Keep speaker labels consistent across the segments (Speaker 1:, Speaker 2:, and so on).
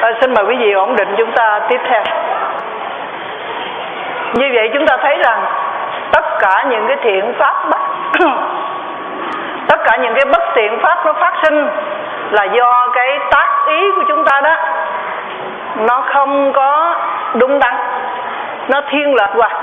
Speaker 1: Xin mời quý vị ổn định chúng ta tiếp theo. Như vậy chúng ta thấy rằng tất cả những cái thiện pháp tất cả những cái bất thiện pháp nó phát sinh là do cái tác ý của chúng ta đó, nó không có đúng đắn, nó thiên lệch qua,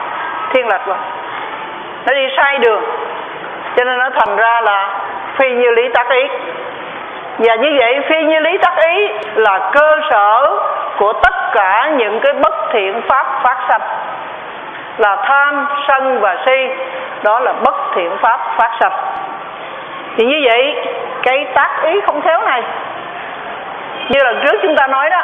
Speaker 1: nó đi sai đường, cho nên nó thành ra là phi như lý tác ý. Và như vậy phi như lý tác ý là cơ sở của tất cả những cái bất thiện pháp phát sanh, là tham, sân và si, đó là bất thiện pháp phát sanh. Thì như vậy cái tác ý không khéo này, như lần trước chúng ta nói đó,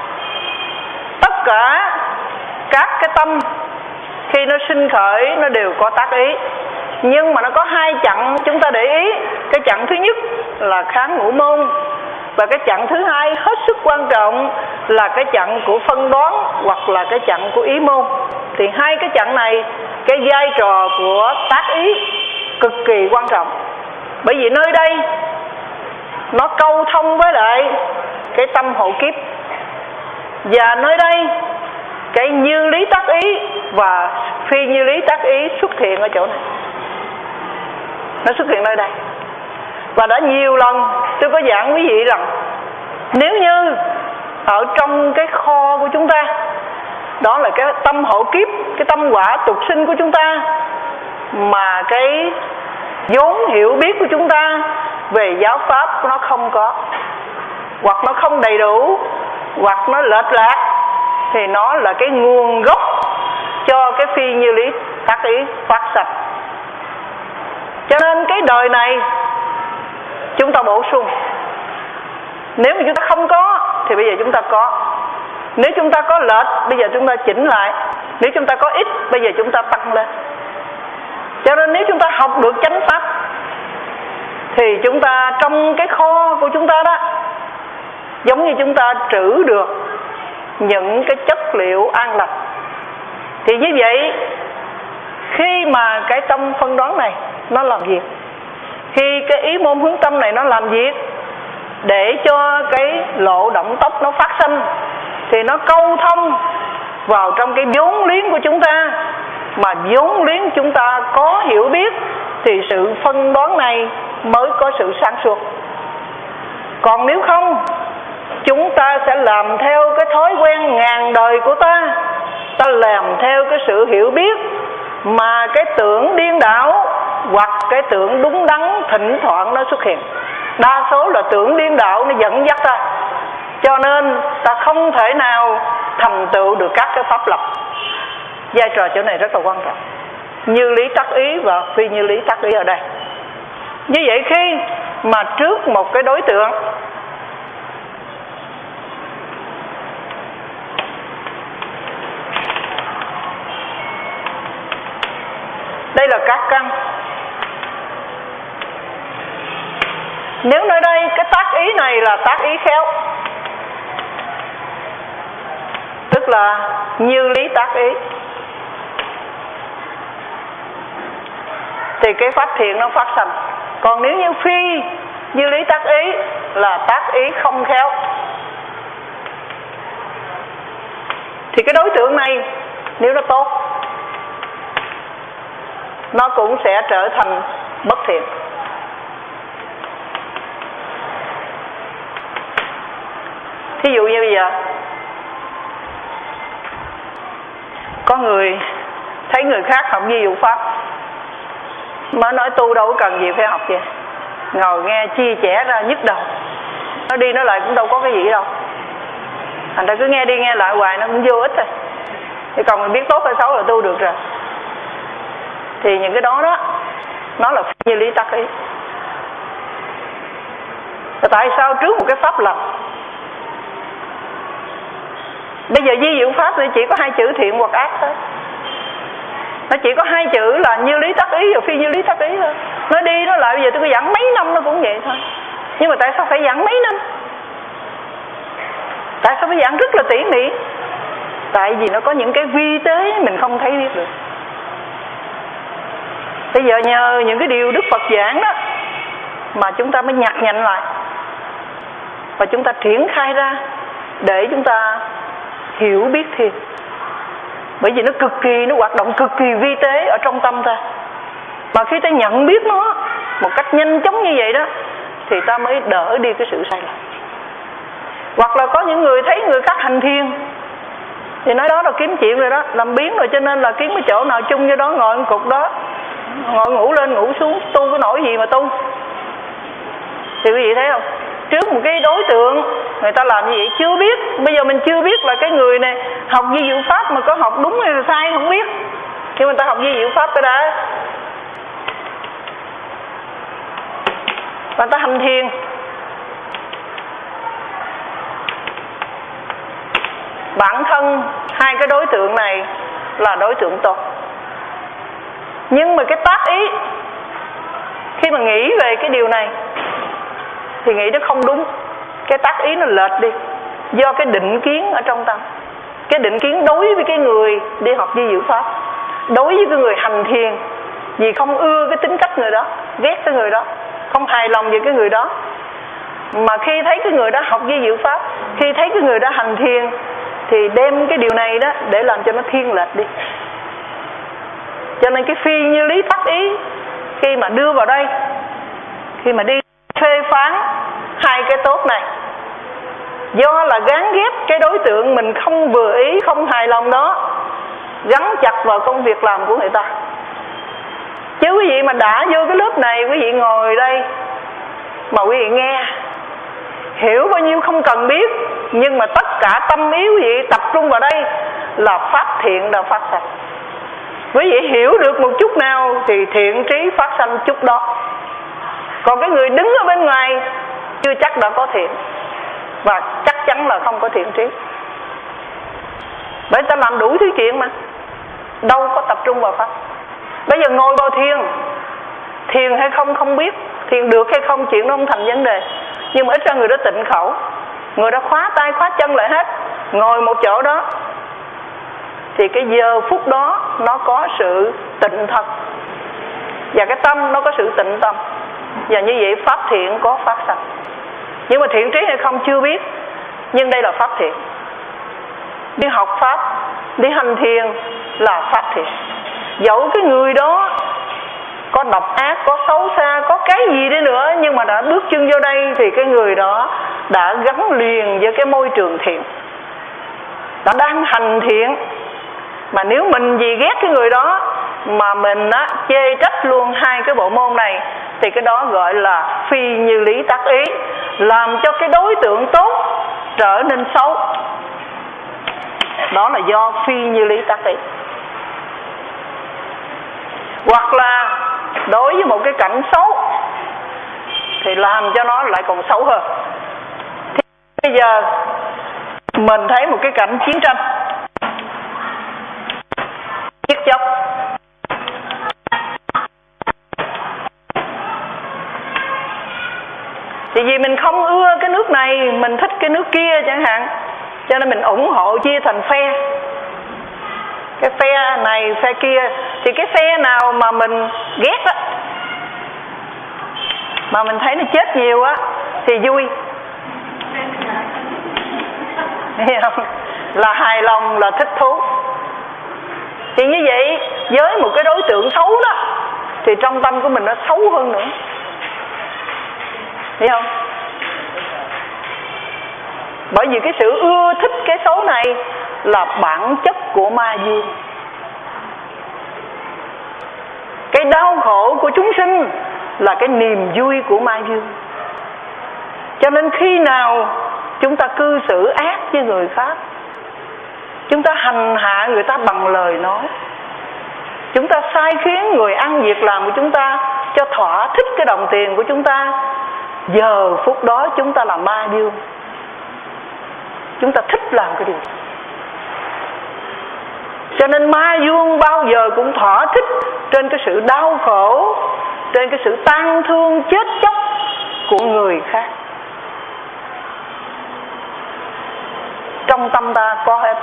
Speaker 1: tất cả các cái tâm khi nó sinh khởi nó đều có tác ý, nhưng mà nó có hai chặng chúng ta để ý. Cái chặng thứ nhất là kháng ngũ môn, và cái chặng thứ hai hết sức quan trọng là cái chặng của phân đoán hoặc là cái chặng của ý môn. Thì hai cái chặng này, cái vai trò của tác ý cực kỳ quan trọng, bởi vì nơi đây nó câu thông với lại cái tâm hộ kiếp, và nơi đây cái như lý tác ý và phi như lý tác ý xuất hiện ở chỗ này, nó xuất hiện nơi đây. Và đã nhiều lần tôi có giảng quý vị rằng nếu như ở trong cái kho của chúng ta, đó là cái tâm hộ kiếp, cái tâm quả tục sinh của chúng ta, mà cái vốn hiểu biết của chúng ta về giáo pháp nó không có, hoặc nó không đầy đủ, hoặc nó lệch lạc, thì nó là cái nguồn gốc cho cái phi như lý tác ý phát sanh. Cho nên cái đời này chúng ta bổ sung. Nếu mà chúng ta không có thì bây giờ chúng ta có. Nếu chúng ta có lệch, bây giờ chúng ta chỉnh lại. Nếu chúng ta có ít, bây giờ chúng ta tăng lên. Cho nên nếu chúng ta học được chánh pháp thì chúng ta trong cái kho của chúng ta đó, giống như chúng ta trữ được những cái chất liệu an lành. Thì như vậy khi mà cái tâm phân đoán này nó làm việc, khi cái ý môn hướng tâm này nó làm việc để cho cái lộ động tốc nó phát sinh, thì nó câu thông vào trong cái vốn liếng của chúng ta. Mà vốn liếng chúng ta có hiểu biết thì sự phân đoán này mới có sự sáng suốt. Còn nếu không, chúng ta sẽ làm theo cái thói quen ngàn đời của ta. Ta làm theo cái sự hiểu biết mà cái tưởng điên đảo hoặc cái tưởng đúng đắn thỉnh thoảng nó xuất hiện. Đa số là tưởng điên đảo nó dẫn dắt ta, cho nên ta không thể nào thành tựu được các cái pháp lập. Vai trò chỗ này rất là quan trọng, như lý tác ý và phi như lý tác ý ở đây. Như vậy khi mà trước một cái đối tượng, đây là các căn. Nếu nơi đây cái tác ý này là tác ý khéo, tức là như lý tác ý, thì cái pháp thiện nó phát sinh. Còn nếu như phi như lý tác ý là tác ý không khéo, thì cái đối tượng này nếu nó tốt, nó cũng sẽ trở thành bất thiện. Thí dụ như bây giờ có người thấy người khác học ví dụ pháp, mới nói tu đâu có cần gì phải học vậy, ngồi nghe chia sẻ ra nhức đầu, nó đi nó lại cũng đâu có cái gì đâu, thành ra cứ nghe đi nghe lại hoài nó cũng vô ích rồi. Thì còn mình biết tốt hay xấu là tu được rồi. Thì những cái đó đó nó là như lý tác ý. Tại sao trước một cái pháp lập, bây giờ di diệu pháp thì chỉ có hai chữ thiện hoặc ác thôi, nó chỉ có hai chữ là như lý tác ý và phi như lý tác ý thôi. Nó đi nó lại, bây giờ tôi có giảng mấy năm nó cũng vậy thôi. Nhưng mà tại sao phải giảng mấy năm? Tại sao phải giảng rất là tỉ mỉ? Tại vì nó có những cái vi tế mình không thấy biết được. Bây giờ nhờ những cái điều Đức Phật giảng đó mà chúng ta mới nhặt nhạnh lại, và chúng ta triển khai ra để chúng ta hiểu biết thiền. Bởi vì nó hoạt động cực kỳ vi tế ở trong tâm ta. Mà khi ta nhận biết nó một cách nhanh chóng như vậy đó, thì ta mới đỡ đi cái sự sai lầm. Hoặc là có những người thấy người khác hành thiền thì nói đó là kiếm chuyện rồi đó, làm biến rồi, cho nên là kiếm cái chỗ nào chung như đó, ngồi một cục đó, ngồi ngủ lên ngủ xuống, tu có nổi gì mà tu. Thì quý vị thấy không, trước một cái đối tượng người ta làm như vậy chưa biết. Bây giờ mình chưa biết là cái người này học vi diệu pháp mà có học đúng hay là sai không biết, nhưng mà ta học vi diệu pháp cái đã, và ta hành thiền. Bản thân hai cái đối tượng này là đối tượng tốt, nhưng mà cái tác ý khi mà nghĩ về cái điều này thì nghĩ nó không đúng, cái tác ý nó lệch đi do cái định kiến ở trong tâm. Cái định kiến đối với cái người đi học vi diệu pháp, đối với cái người hành thiền, vì không ưa cái tính cách người đó, ghét cái người đó, không hài lòng về cái người đó, mà khi thấy cái người đó học vi diệu pháp, khi thấy cái người đó hành thiền, thì đem cái điều này đó để làm cho nó thiên lệch đi. Cho nên cái phi như lý tác ý khi mà đưa vào đây, khi mà đi phê phán hai cái tốt này, do là gán ghép cái đối tượng mình không vừa ý, không hài lòng đó, gắn chặt vào công việc làm của người ta. Chứ quý vị mà đã vô cái lớp này, quý vị ngồi đây mà quý vị nghe, hiểu bao nhiêu không cần biết, nhưng mà tất cả tâm ý quý vị tập trung vào đây là phát thiện đã phát sanh. Quý vị hiểu được một chút nào thì thiện trí phát sanh chút đó. Còn cái người đứng ở bên ngoài chưa chắc đã có thiện, và chắc chắn là không có thiện trí. Bởi ta làm đủ thứ chuyện mà đâu có tập trung vào pháp. Bây giờ ngồi vào thiền hay không không biết, thiền được hay không chuyện đó không thành vấn đề, nhưng mà ít ra người đó tịnh khẩu, người đó khóa tay khóa chân lại hết, ngồi một chỗ đó, thì cái giờ phút đó nó có sự tịnh thật, và cái tâm nó có sự tịnh tâm, và như vậy pháp thiện có phát sanh. Nhưng mà thiện trí hay không chưa biết, nhưng đây là pháp thiện. Đi học pháp, đi hành thiền là pháp thiện. Dẫu cái người đó có độc ác, có xấu xa, có cái gì đi nữa, nhưng mà đã bước chân vô đây thì cái người đó đã gắn liền với cái môi trường thiện, đã đang hành thiện. Mà nếu mình vì ghét cái người đó mà mình chê trách luôn hai cái bộ môn này, thì cái đó gọi là phi như lý tác ý, làm cho cái đối tượng tốt trở nên xấu. Đó là do phi như lý tác ý. Hoặc là đối với một cái cảnh xấu thì làm cho nó lại còn xấu hơn. Thì bây giờ mình thấy một cái cảnh chiến tranh, giết chóc, thì vì mình không ưa cái nước này, mình thích cái nước kia chẳng hạn, cho nên mình ủng hộ chia thành phe, cái phe này phe kia. Thì cái phe nào mà mình ghét á, mà mình thấy nó chết nhiều á, thì vui, hiểu không? Là hài lòng, là thích thú. Thì như vậy với một cái đối tượng xấu đó, thì trong tâm của mình nó xấu hơn nữa, hiểu không? Bởi vì cái sự ưa thích cái xấu này là bản chất của ma dương. Cái đau khổ của chúng sinh là cái niềm vui của ma dương. Cho nên khi nào chúng ta cư xử ác với người khác, chúng ta hành hạ người ta bằng lời nói, chúng ta sai khiến người ăn việc làm của chúng ta cho thỏa thích cái đồng tiền của chúng ta, giờ phút đó chúng ta là ma dương. Chúng ta thích làm cái điều đó. Cho nên ma dương bao giờ cũng thỏa thích trên cái sự đau khổ, trên cái sự tang thương chết chóc của người khác. Trong tâm ta có hết.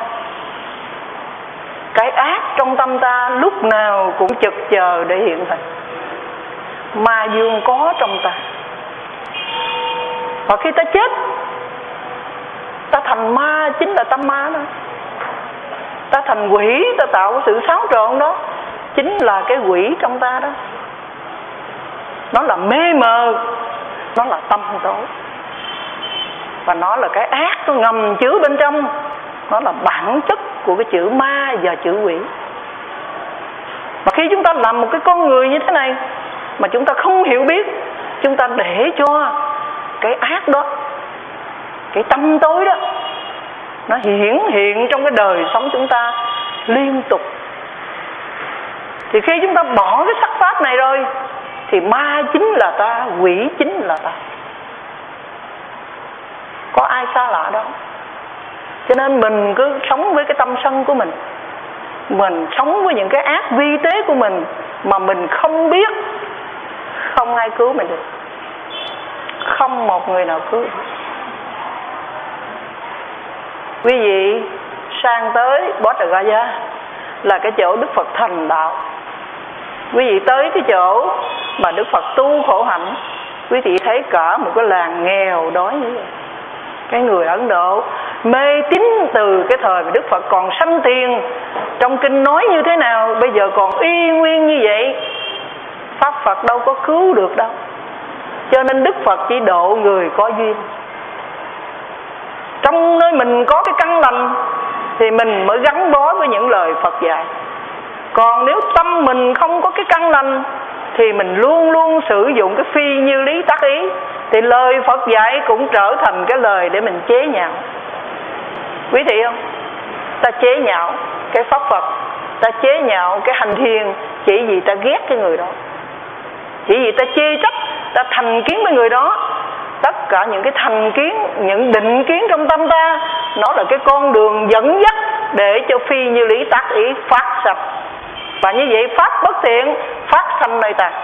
Speaker 1: Cái ác trong tâm ta lúc nào cũng chực chờ để hiện thành. Ma dương có trong ta. Và khi ta chết, ta thành ma chính là tâm ma đó. Ta thành quỷ, ta tạo cái sự xáo trộn đó, chính là cái quỷ trong ta đó. Nó là mê mờ, nó là tâm tối, và nó là cái ác nó ngầm chứa bên trong. Nó là bản chất của cái chữ ma và chữ quỷ. Mà khi chúng ta làm một cái con người như thế này mà chúng ta không hiểu biết, chúng ta để cho cái ác đó, cái tâm tối đó, nó hiển hiện trong cái đời sống chúng ta liên tục, thì khi chúng ta bỏ cái sắc pháp này rồi thì ma chính là ta, quỷ chính là ta. Có ai xa lạ đâu. Cho nên mình cứ sống với cái tâm sân của mình sống với những cái ác vi tế của mình mà mình không biết, không ai cứu mình được, không một người nào cứu. Quý vị sang tới Bodh Gaya là cái chỗ Đức Phật thành đạo. Quý vị tới cái chỗ mà Đức Phật tu khổ hạnh, quý vị thấy cả một cái làng nghèo đói như vậy. Cái người Ấn Độ mê tín từ cái thời mà Đức Phật còn sanh tiền, trong kinh nói như thế nào bây giờ còn y nguyên như vậy. Pháp Phật đâu có cứu được đâu. Cho nên Đức Phật chỉ độ người có duyên. Trong nơi mình có cái căn lành thì mình mới gắn bó với những lời Phật dạy. Còn nếu tâm mình không có cái căn lành thì mình luôn luôn sử dụng cái phi như lý tác ý, thì lời Phật dạy cũng trở thành cái lời để mình chế nhạo. Quý vị không? Ta chế nhạo cái Pháp Phật, ta chế nhạo cái hành thiền chỉ vì ta ghét cái người đó, chỉ vì ta chê trách, ta thành kiến với người đó. Tất cả những cái thành kiến, những định kiến trong tâm ta, nó là cái con đường dẫn dắt để cho phi như lý tác ý phát sanh. Và như vậy pháp bất thiện phát sanh nơi ta.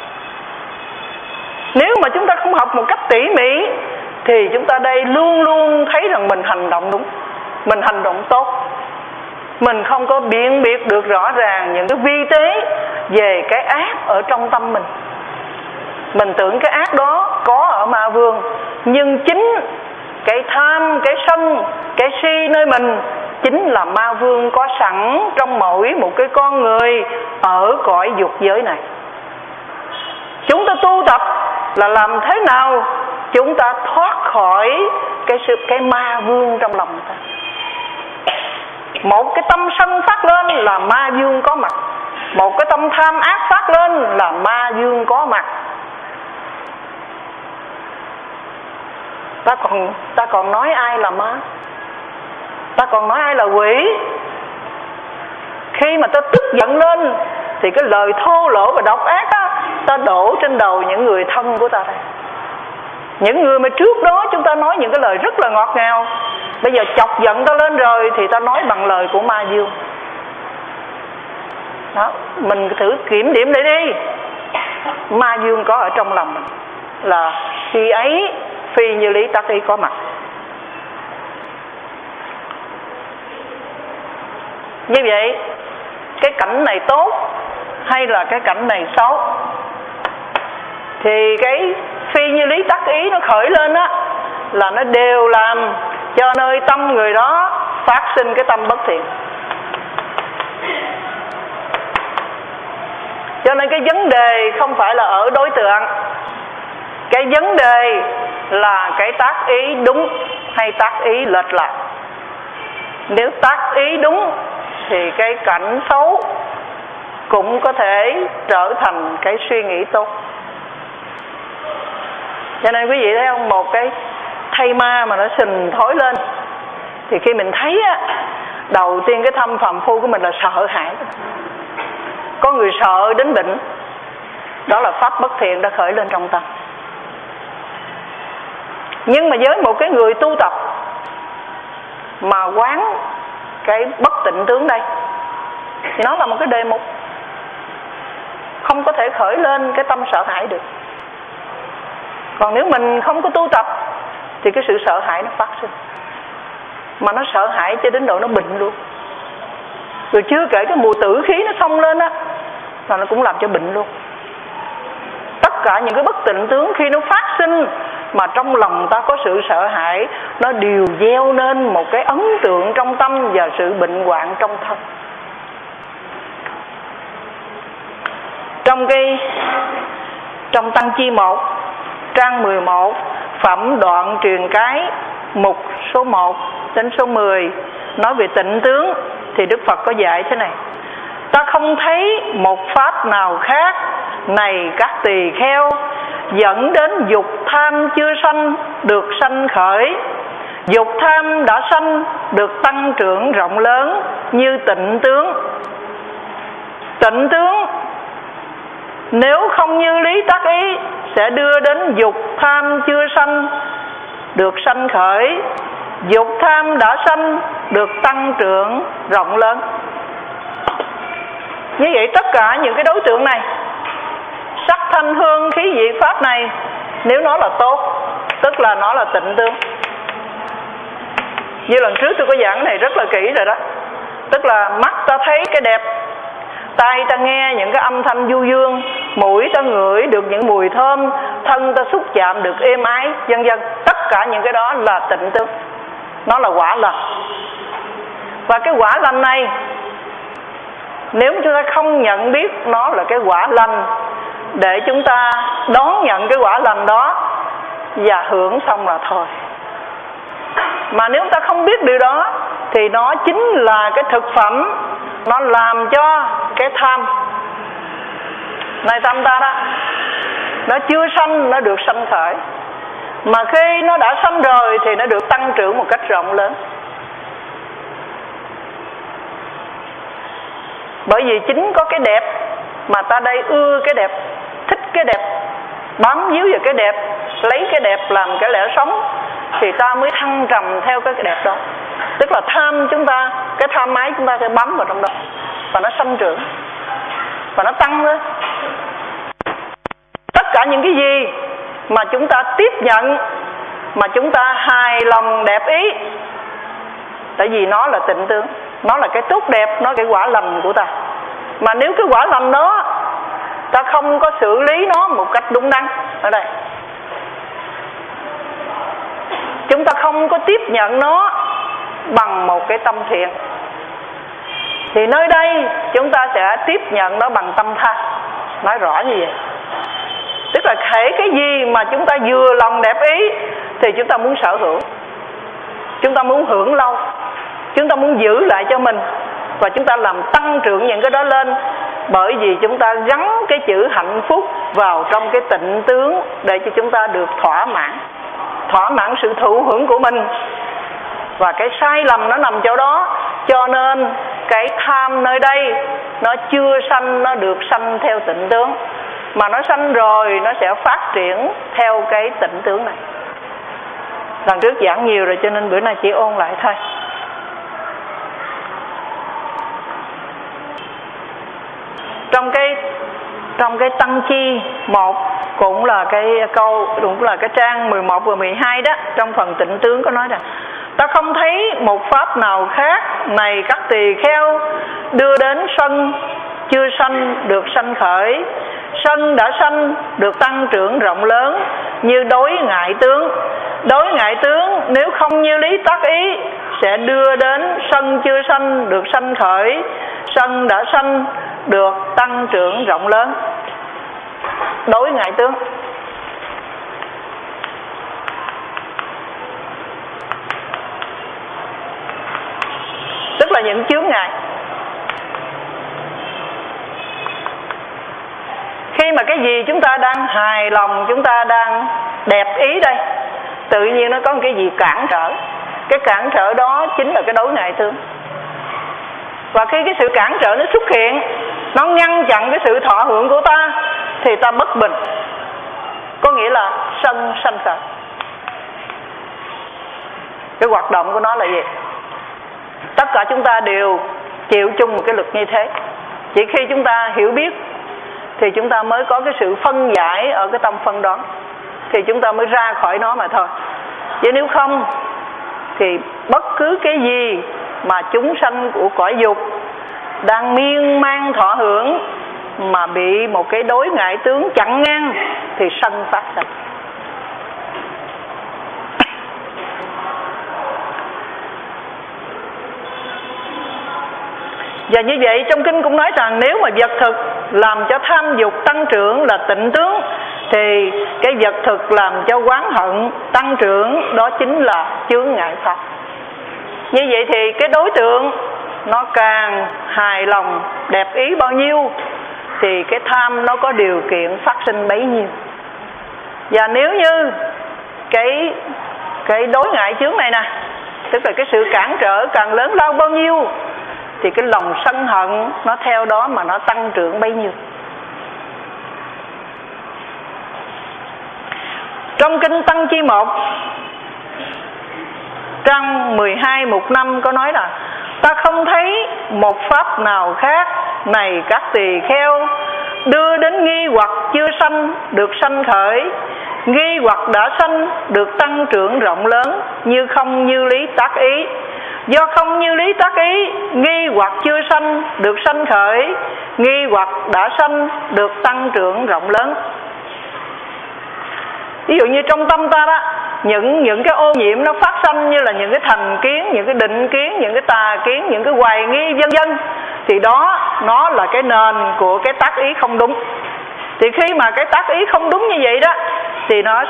Speaker 1: Nếu mà chúng ta không học một cách tỉ mỉ thì chúng ta đây luôn luôn thấy rằng mình hành động đúng, mình hành động tốt. Mình không có biện biệt được rõ ràng những cái vi tế về cái ác ở trong tâm mình. Mình tưởng cái ác đó có ở ma vương, nhưng chính cái tham, cái sân, cái si nơi mình chính là ma vương có sẵn trong mỗi một cái con người ở cõi dục giới này. Chúng ta tu tập là làm thế nào chúng ta thoát khỏi cái ma vương trong lòng ta. Một cái tâm sân phát lên là ma vương có mặt, một cái tâm tham ác phát lên là ma vương có mặt. Ta còn nói ai là ma, ta còn nói ai là quỷ. Khi mà ta tức giận lên thì cái lời thô lỗ và độc ác á, ta đổ trên đầu những người thân của ta đây. Những người mà trước đó chúng ta nói những cái lời rất là ngọt ngào, bây giờ chọc giận ta lên rồi thì ta nói bằng lời của ma dương. Đó, mình thử kiểm điểm lại đi. Ma dương có ở trong lòng mình, là khi ấy phi như lý tác ý có mặt. Như vậy cái cảnh này tốt hay là cái cảnh này xấu, thì cái phi như lý tác ý nó khởi lên á, là nó đều làm cho nơi tâm người đó phát sinh cái tâm bất thiện. Cho nên cái vấn đề không phải là ở đối tượng, cái vấn đề là cái tác ý đúng hay tác ý lệch lạc. Nếu tác ý đúng thì cái cảnh xấu cũng có thể trở thành cái suy nghĩ tốt. Cho nên quý vị thấy không, một cái thây ma mà nó sình thối lên thì khi mình thấy á, đầu tiên cái tâm phàm phu của mình là sợ hãi. Có người sợ đến bệnh, đó là pháp bất thiện đã khởi lên trong tâm. Nhưng mà với một cái người tu tập mà quán cái bất tịnh tướng đây thì nó là một cái đề mục, không có thể khởi lên cái tâm sợ hãi được. Còn nếu mình không có tu tập thì cái sự sợ hãi nó phát sinh, mà nó sợ hãi cho đến độ nó bệnh luôn. Rồi chưa kể cái mùi tử khí nó xông lên á, là nó cũng làm cho bệnh luôn. Tất cả những cái bất tịnh tướng khi nó phát sinh mà trong lòng ta có sự sợ hãi, nó đều gieo nên một cái ấn tượng trong tâm và sự bệnh hoạn trong thân. Trong Tăng Chi 1 trang 11 phẩm đoạn truyền cái mục số 1 đến số 10 nói về tịnh tướng, thì Đức Phật có dạy thế này: ta không thấy một pháp nào khác này các tỳ kheo dẫn đến dục tham chưa sanh được sanh khởi, dục tham đã sanh được tăng trưởng rộng lớn như tịnh tướng. Tịnh tướng nếu không như lý tác ý sẽ đưa đến dục tham chưa sanh được sanh khởi, dục tham đã sanh được tăng trưởng rộng lớn. Như vậy tất cả những cái đối tượng này, sắc thanh hương khí vị pháp này, nếu nó là tốt tức là nó là tịnh tướng. Như lần trước tôi có giảng cái này rất là kỹ rồi đó. Tức là mắt ta thấy cái đẹp, tai ta nghe những cái âm thanh du dương, mũi ta ngửi được những mùi thơm, thân ta xúc chạm được êm ái, vân vân. Tất cả những cái đó là tịnh tướng, nó là quả lành. Và cái quả lành này, nếu chúng ta không nhận biết nó là cái quả lành để chúng ta đón nhận cái quả lành đó và hưởng xong là thôi. Mà nếu chúng ta không biết điều đó thì nó chính là cái thực phẩm, nó làm cho cái tham này tâm ta đó, nó chưa sanh nó được sanh khởi, mà khi nó đã sanh rồi thì nó được tăng trưởng một cách rộng lớn. Bởi vì chính có cái đẹp mà ta đây ưa cái đẹp, thích cái đẹp, bám víu vào cái đẹp, lấy cái đẹp làm cái lẽ sống, thì ta mới thăng trầm theo cái đẹp đó. Tức là tham chúng ta, cái tham ái chúng ta sẽ bám vào trong đó, và nó sanh trưởng, và nó tăng lên. Tất cả những cái gì mà chúng ta tiếp nhận, mà chúng ta hài lòng đẹp ý, tại vì nó là tịnh tướng, nó là cái tốt đẹp, nó là cái quả lành của ta. Mà nếu cái quả lành đó ta không có xử lý nó một cách đúng đắn, ở đây chúng ta không có tiếp nhận nó bằng một cái tâm thiện, thì nơi đây chúng ta sẽ tiếp nhận nó bằng tâm tha. Nói rõ như vậy. Tức là thể cái gì mà chúng ta vừa lòng đẹp ý thì chúng ta muốn sở hữu, chúng ta muốn hưởng lâu, chúng ta muốn giữ lại cho mình, và chúng ta làm tăng trưởng những cái đó lên. Bởi vì chúng ta gắn cái chữ hạnh phúc vào trong cái tịnh tướng để cho chúng ta được thỏa mãn sự thụ hưởng của mình. Và cái sai lầm nó nằm chỗ đó. Cho nên cái tham nơi đây nó chưa sanh, nó được sanh theo tịnh tướng, mà nó sanh rồi nó sẽ phát triển theo cái tịnh tướng này. Lần trước giảng nhiều rồi cho nên bữa nay chỉ ôn lại thôi. Trong cái Tăng Chi 1 cũng là cái câu, cũng là cái trang 11 và 12 đó, trong phần tịnh tướng có nói rằng: ta không thấy một pháp nào khác này các tỳ kheo đưa đến sân chưa sanh được sanh khởi, sân đã sanh được tăng trưởng rộng lớn như đối ngại tướng. Đối ngại tướng nếu không như lý tác ý sẽ đưa đến sân chưa sanh được sanh khởi, sân đã sanh được tăng trưởng rộng lớn. Đối ngại tướng tức là những chướng ngại. Khi mà cái gì chúng ta đang hài lòng, chúng ta đang đẹp ý đây, tự nhiên nó có một cái gì cản trở. Cái cản trở đó chính là cái đối ngại tướng. Và khi cái sự cản trở nó xuất hiện, nó ngăn chặn cái sự thọ hưởng của ta, thì ta bất bình, có nghĩa là sân sanh khởi. Cái hoạt động của nó là gì? Tất cả chúng ta đều chịu chung một cái luật như thế. Chỉ khi chúng ta hiểu biết thì chúng ta mới có cái sự phân giải ở cái tâm phân đoán, thì chúng ta mới ra khỏi nó mà thôi. Chứ nếu không thì bất cứ cái gì mà chúng sanh của cõi dục đang miên man thọ hưởng mà bị một cái đối ngại tướng chặn ngang thì sân phát sinh. Và như vậy trong kinh cũng nói rằng nếu mà vật thực làm cho tham dục tăng trưởng là tịnh tướng, thì cái vật thực làm cho oán hận tăng trưởng đó chính là chướng ngại pháp. Như vậy thì cái đối tượng nó càng hài lòng đẹp ý bao nhiêu thì cái tham nó có điều kiện phát sinh bấy nhiêu. Và nếu như cái đối ngại chướng này nè, tức là cái sự cản trở càng lớn lao bao nhiêu thì cái lòng sân hận nó theo đó mà nó tăng trưởng bấy nhiêu. Trong kinh Tăng Chi 1 trang 12 mục 5 có nói là: ta không thấy một pháp nào khác này các tỳ kheo, đưa đến nghi hoặc chưa sanh được sanh khởi, nghi hoặc đã sanh được tăng trưởng rộng lớn, như không như lý tác ý. Do không như lý tác ý, nghi hoặc chưa sanh được sanh khởi, nghi hoặc đã sanh được tăng trưởng rộng lớn. Ví dụ như trong tâm ta đó, những cái ô nhiễm nó phát sanh như là những cái thành kiến, những cái định kiến, những cái tà kiến, những cái hoài nghi vân vân, thì đó nó là cái nền của cái tác ý không đúng. Thì khi mà cái tác ý không đúng như vậy đó thì nó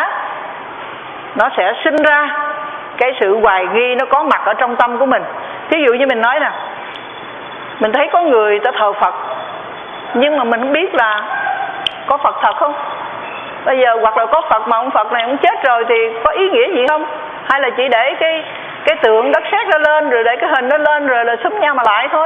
Speaker 1: sẽ sinh ra cái sự hoài nghi nó có mặt ở trong tâm của mình. Thí dụ như mình nói nè, mình thấy có người ta thờ Phật nhưng mà mình không biết là có Phật thật không. Bây giờ hoặc là có Phật mà ông Phật này ông chết rồi thì có ý nghĩa gì không? Hay là chỉ để cái tượng đất sét nó lên, rồi để cái hình nó lên, rồi là xúm nhau mà lại thôi.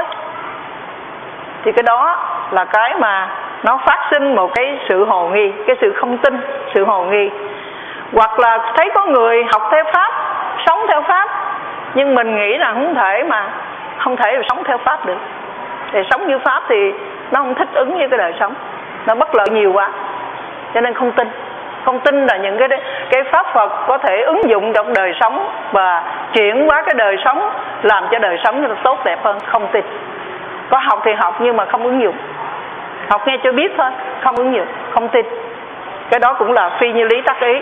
Speaker 1: Thì cái đó là cái mà nó phát sinh một cái sự hồ nghi, cái sự không tin, sự hồ nghi. Hoặc là thấy có người học theo Pháp, sống theo Pháp, nhưng mình nghĩ là không thể sống theo Pháp được. Thì sống như Pháp thì nó không thích ứng với cái đời sống, nó bất lợi nhiều quá, cho nên không tin. Không tin là những cái pháp Phật có thể ứng dụng trong đời sống và chuyển hóa cái đời sống, làm cho đời sống nó tốt đẹp hơn. Không tin. Có học thì học nhưng mà không ứng dụng, học nghe cho biết thôi, không ứng dụng, không tin. Cái đó cũng là phi như lý tác ý.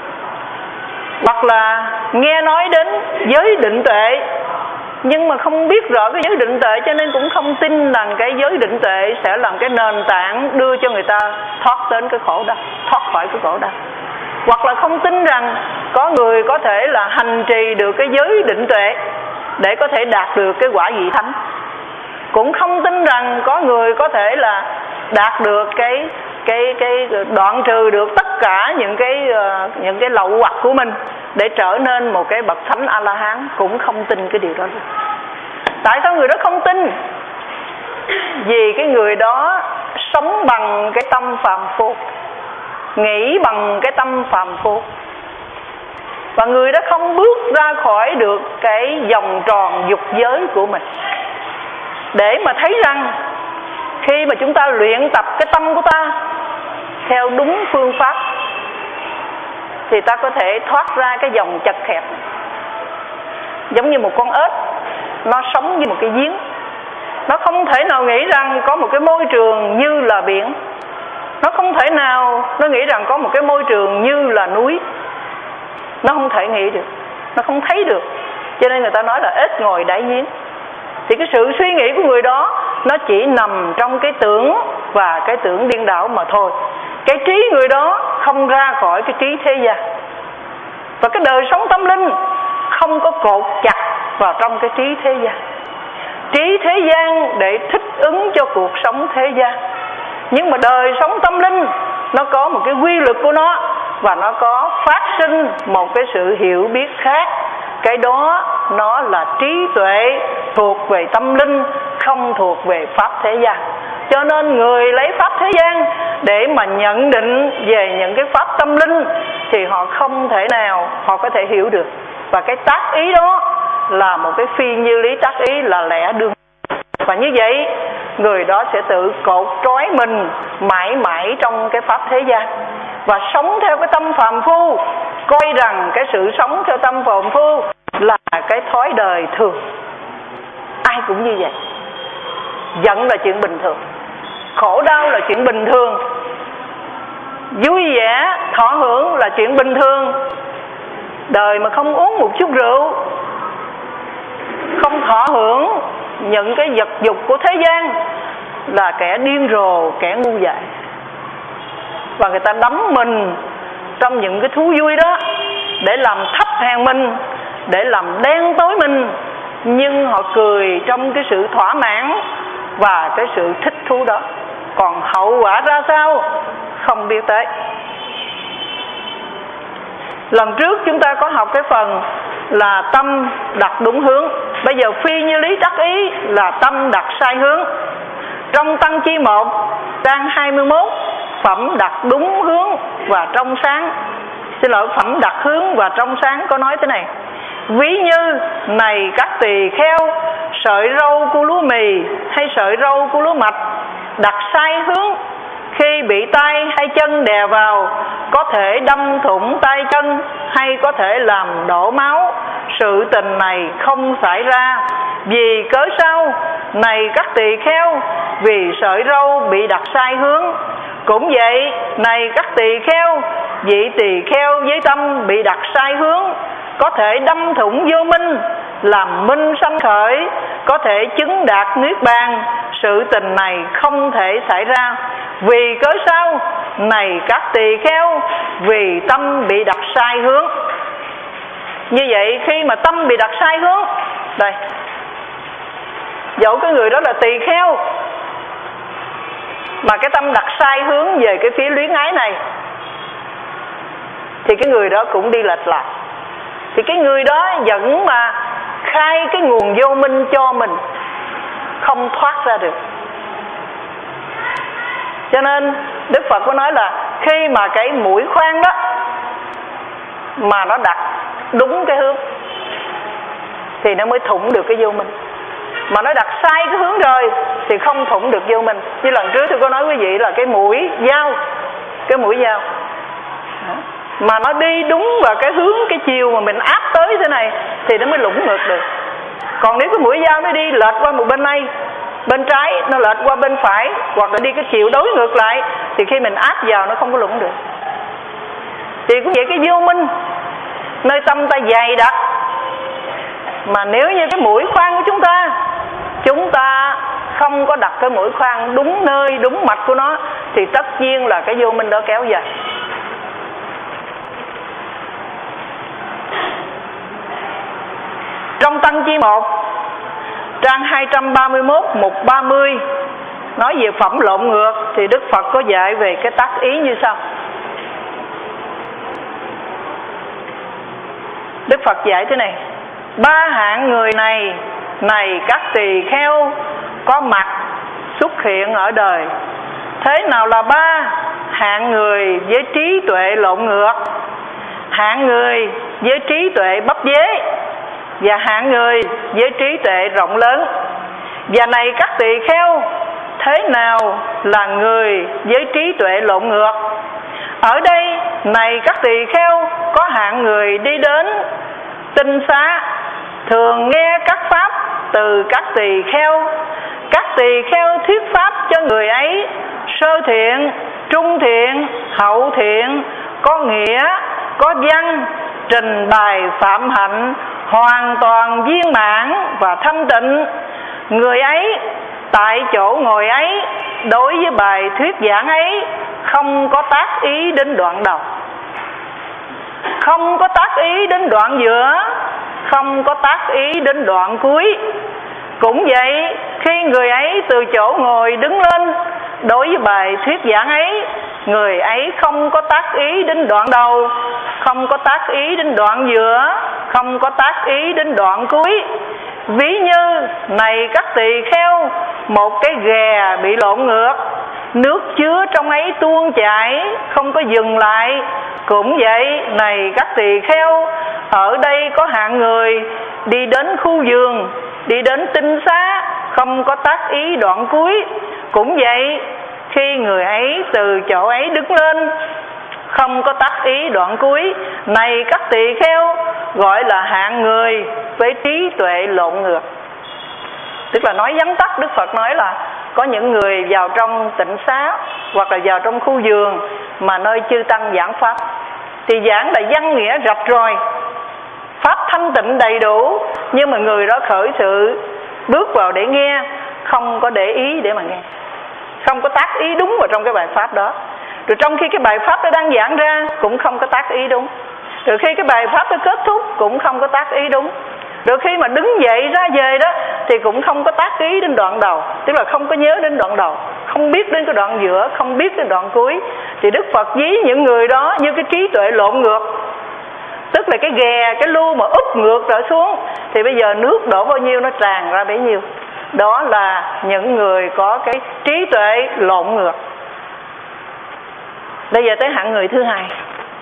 Speaker 1: Hoặc là nghe nói đến giới định tuệ nhưng mà không biết rõ cái giới định tuệ, cho nên cũng không tin rằng cái giới định tuệ sẽ làm cái nền tảng đưa cho người ta thoát đến cái khổ đau, thoát khỏi cái khổ đau. Hoặc là không tin rằng có người có thể là hành trì được cái giới định tuệ để có thể đạt được cái quả vị thánh. Cũng không tin rằng có người có thể là đạt được cái đoạn trừ được tất cả những cái lậu hoặc của mình để trở nên một cái bậc thánh A-la-hán. Cũng không tin cái điều đó luôn. Tại sao người đó không tin? Vì cái người đó sống bằng cái tâm phàm phu, nghĩ bằng cái tâm phàm phu, và người đó không bước ra khỏi được cái vòng tròn dục giới của mình, để mà thấy rằng khi mà chúng ta luyện tập cái tâm của ta theo đúng phương pháp thì ta có thể thoát ra cái vòng chật hẹp. Giống như một con ếch, nó sống như một cái giếng, nó không thể nào nghĩ rằng có một cái môi trường như là biển, nó không thể nào nó nghĩ rằng có một cái môi trường như là núi. Nó không thể nghĩ được, nó không thấy được, cho nên người ta nói là ếch ngồi đáy giếng. Thì cái sự suy nghĩ của người đó nó chỉ nằm trong cái tưởng và cái tưởng điên đảo mà thôi. Cái trí người đó không ra khỏi cái trí thế gian, và cái đời sống tâm linh không có cột chặt vào trong cái trí thế gian. Trí thế gian để thích ứng cho cuộc sống thế gian, nhưng mà đời sống tâm linh nó có một cái quy luật của nó, và nó có phát sinh một cái sự hiểu biết khác. Cái đó nó là trí tuệ thuộc về tâm linh, không thuộc về pháp thế gian. Cho nên người lấy pháp thế gian để mà nhận định về những cái pháp tâm linh thì họ không thể nào họ có thể hiểu được. Và cái tác ý đó là một cái phi như lý tác ý, là lẽ đương. Và như vậy người đó sẽ tự cột trói mình mãi mãi trong cái pháp thế gian, và sống theo cái tâm phàm phu, coi rằng cái sự sống theo tâm phàm phu là cái thói đời thường. Ai cũng như vậy. Giận là chuyện bình thường, khổ đau là chuyện bình thường, vui vẻ thọ hưởng là chuyện bình thường. Đời mà không uống một chút rượu, không thọ hưởng những cái vật dục của thế gian là kẻ điên rồ, kẻ ngu dại. Và người ta đắm mình trong những cái thú vui đó để làm thấp hèn mình, để làm đen tối mình. Nhưng họ cười trong cái sự thỏa mãn và cái sự thích thú đó. Còn hậu quả ra sao không biết tới. Lần trước chúng ta có học cái phần là tâm đặt đúng hướng. Bây giờ phi như lý đắc ý là tâm đặt sai hướng. Trong Tăng Chi 1 trang 21, phẩm đặt đúng hướng và trong sáng. Xin lỗi, phẩm đặt hướng và trong sáng có nói thế này: ví như này các tỳ kheo, sợi râu của lúa mì hay sợi râu của lúa mạch đặt sai hướng, khi bị tay hay chân đè vào có thể đâm thủng tay chân hay có thể làm đổ máu. Sự tình này không xảy ra. Vì cớ sao? Này các tỳ kheo, vì sợi râu bị đặt sai hướng. Cũng vậy, này các tỳ kheo, vị tỳ kheo với tâm bị đặt sai hướng có thể đâm thủng vô minh, làm minh sanh khởi, có thể chứng đạt niết bàn. Sự tình này không thể xảy ra. Vì cớ sao? Này các tỳ kheo, vì tâm bị đặt sai hướng. Như vậy khi mà tâm bị đặt sai hướng, đây, dẫu cái người đó là tỳ kheo mà cái tâm đặt sai hướng về cái phía luyến ái này thì cái người đó cũng đi lệch lạc. Thì cái người đó vẫn mà khai cái nguồn vô minh cho mình, không thoát ra được. Cho nên Đức Phật có nói là khi mà cái mũi khoan đó mà nó đặt đúng cái hướng thì nó mới thủng được cái vô minh. Mà nó đặt sai cái hướng rồi thì không thủng được vô minh. Như lần trước tôi có nói quý vị là cái mũi dao, cái mũi dao mà nó đi đúng vào cái hướng, cái chiều mà mình áp tới thế này thì nó mới lũng ngược được. Còn nếu cái mũi dao nó đi lệch qua một bên này, bên trái nó lệch qua bên phải, hoặc là đi cái chiều đối ngược lại, thì khi mình áp vào nó không có lũng được. Thì cũng vậy, cái vô minh nơi tâm ta dày đặc, mà nếu như cái mũi khoan của chúng ta không có đặt cái mũi khoan đúng nơi, đúng mạch của nó thì tất nhiên là cái vô minh đó kéo dài. Trong Tăng Chi 1 trang 231 mục 30 nói về phẩm lộn ngược thì Đức Phật có dạy về cái tác ý như sau. Đức Phật dạy thế này: ba hạng người này các tỳ kheo có mặt xuất hiện ở đời. Thế nào là ba? Hạng người với trí tuệ lộn ngược, hạng người với trí tuệ bắp dế, và hạng người với trí tuệ rộng lớn. Và này các tỳ kheo, thế nào là người với trí tuệ lộn ngược? Ở đây, này các tỳ kheo, có hạng người đi đến tinh xá, thường nghe các pháp từ các tỳ kheo. Các tỳ kheo thuyết pháp cho người ấy sơ thiện, trung thiện, hậu thiện, có nghĩa, có văn, trình bày phạm hạnh hoàn toàn viên mãn và thanh tịnh. Người ấy tại chỗ ngồi ấy, đối với bài thuyết giảng ấy không có tác ý đến đoạn đầu, không có tác ý đến đoạn giữa, không có tác ý đến đoạn cuối. Cũng vậy, khi người ấy từ chỗ ngồi đứng lên, đối với bài thuyết giảng ấy, người ấy không có tác ý đến đoạn đầu, không có tác ý đến đoạn giữa, không có tác ý đến đoạn cuối. Ví như này các tỳ kheo, một cái ghè bị lộn ngược, nước chứa trong ấy tuôn chảy, không có dừng lại. Cũng vậy, này các tỳ kheo, ở đây có hạng người đi đến khu vườn, đi đến tinh xá, không có tác ý đoạn cuối. Cũng vậy, khi người ấy từ chỗ ấy đứng lên, không có tác ý đoạn cuối. Này các tỳ kheo, gọi là hạng người với trí tuệ lộn ngược. Tức là nói vắn tắt, Đức Phật nói là có những người vào trong tịnh xá hoặc là vào trong khu vườn mà nơi chư tăng giảng pháp, thì giảng là văn nghĩa rạch ròi, pháp thanh tịnh đầy đủ, nhưng mà người đó khởi sự bước vào để nghe, không có để ý để mà nghe, không có tác ý đúng vào trong cái bài pháp đó. Rồi trong khi cái bài pháp nó đang giảng ra cũng không có tác ý đúng. Rồi khi cái bài pháp nó kết thúc cũng không có tác ý đúng. Rồi khi mà đứng dậy ra về đó thì cũng không có tác ý đến đoạn đầu, tức là không có nhớ đến đoạn đầu, không biết đến cái đoạn giữa, không biết đến đoạn cuối. Thì Đức Phật ví những người đó như cái trí tuệ lộn ngược, tức là cái ghè, cái lu mà úp ngược trở xuống, thì bây giờ nước đổ bao nhiêu nó tràn ra bấy nhiêu. Đó là những người có cái trí tuệ lộn ngược. Bây giờ tới hạng người thứ hai.